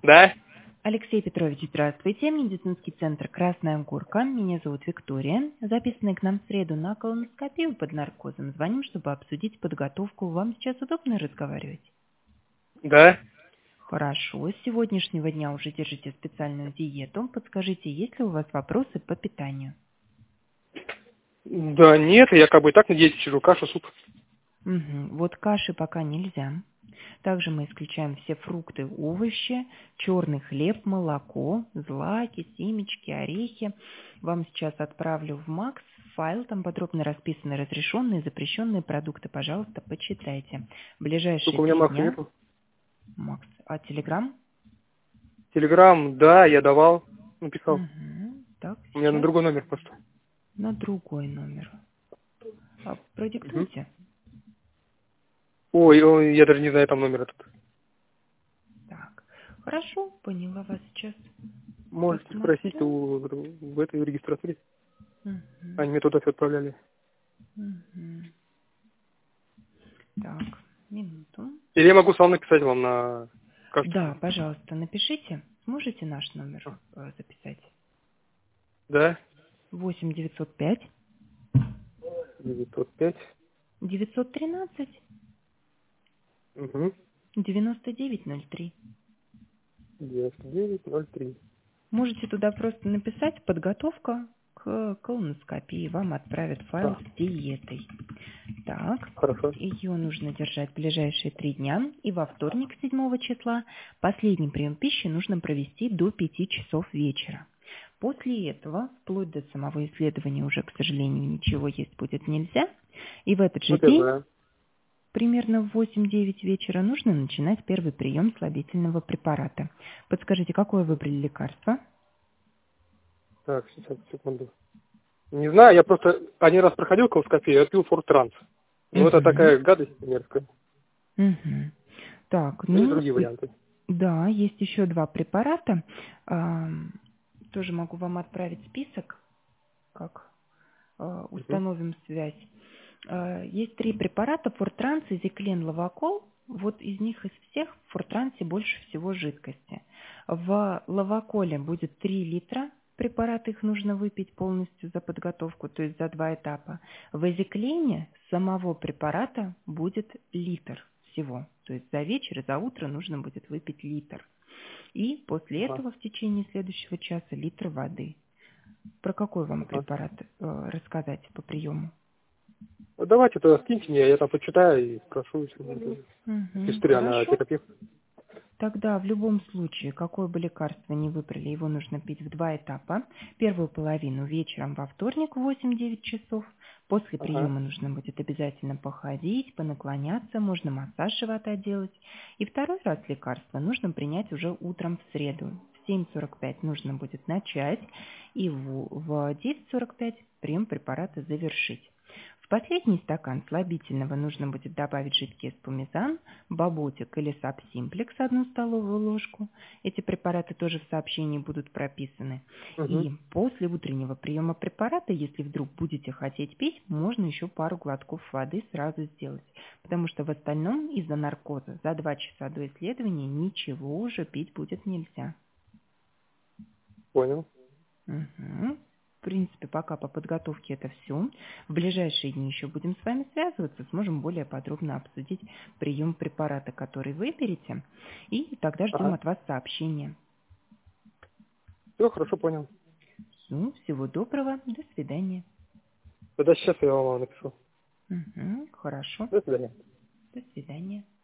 Да? Алексей Петрович, здравствуйте. Медицинский центр «Красная Горка». Меня зовут Виктория. Записанный к нам в среду на колоноскопию под наркозом. Звоним, чтобы обсудить подготовку. Вам сейчас удобно разговаривать? Да? Хорошо. С сегодняшнего дня уже держите специальную диету. Подскажите, есть ли у вас вопросы по питанию? Да нет, я как бы и так на диете сижу, каша, суп. Угу. Вот каши пока нельзя. Также мы исключаем все фрукты, овощи, черный хлеб, молоко, злаки, семечки, орехи. Вам сейчас отправлю в МАКС файл, там подробно расписаны разрешенные и запрещенные продукты. Пожалуйста, почитайте. В ближайшие Только у меня 3 Макса дня. нету. МАКС. А Телеграм? Телеграм, да, я давал, написал. Угу. Так, У меня на сейчас другой номер просто. на другой номер. Мгм. Продиктуйте. Ой, я даже не знаю там номер этот. Так, хорошо, поняла вас сейчас. Можете спросить Посмотрю. в этой регистратуре. Угу. Они мне туда все отправляли. Угу. Так, минуту. Или я могу сам написать вам на Да, карточку. пожалуйста, напишите. Сможете наш номер записать? Да? 8 905 905. 913 Угу. 9903. 9903. Можете туда просто написать «Подготовка к колоноскопии». Вам отправят файл А, с диетой. Так, хорошо. ее нужно держать ближайшие 3 дня. И во вторник, 7 числа, последний прием пищи нужно провести до 5 часов вечера. После этого, вплоть до самого исследования, уже, к сожалению, ничего есть будет нельзя. И в этот же Вот я день, знаю. примерно в 8-9 вечера, нужно начинать первый прием слабительного препарата. Подскажите, какое выбрали лекарство? Так, сейчас, секунду. Не знаю, я просто один раз проходил колоскопию, я пил Фортранс. Ну, это Угу. такая гадость мерзкая. Угу. Так, Есть ну, другие варианты. да, есть еще 2 препарата. Тоже могу вам отправить список, как Угу. установим связь. Есть 3 препарата: Фортранс, Изиклин, Лавакол. Вот из них из всех в Фортрансе больше всего жидкости. В Лаваколе будет 3 литра. Препараты их нужно выпить полностью за подготовку, то есть за 2 этапа. В Изиклине самого препарата будет литр всего. То есть за вечер и за утро нужно будет выпить литр. И после Ага. этого в течение следующего часа литр воды. Про какой вам Ага. препарат рассказать по приему? Ну, давайте тогда скиньте мне, я там почитаю и спрошу, если будет Угу, история на хорошо. терапевт. Тогда в любом случае, какое бы лекарство ни выбрали, его нужно пить в 2 этапа. Первую половину вечером во вторник в 8-9 часов. После Ага. приема нужно будет обязательно походить, понаклоняться, можно массаж живота делать. И второй раз лекарство нужно принять уже утром в среду. В 7:45 нужно будет начать, и в 9:45 прием препарата завершить. В последний стакан слабительного нужно будет добавить жидкий эспумизан, Баботик или Сабсимплекс 1 столовую ложку. Эти препараты тоже в сообщении будут прописаны. Угу. И после утреннего приема препарата, если вдруг будете хотеть пить, можно еще пару глотков воды сразу сделать. Потому что в остальном из-за наркоза за 2 часа до исследования ничего уже пить будет нельзя. Понял. Угу. В принципе, пока по подготовке это все. В ближайшие дни еще будем с вами связываться, сможем более подробно обсудить прием препарата, который выберете, и тогда ждем Ага. от вас сообщения. Все, хорошо, понял. Всё, всего доброго, до свидания. Тогда сейчас я вам напишу. Угу, хорошо, До свидания. до свидания.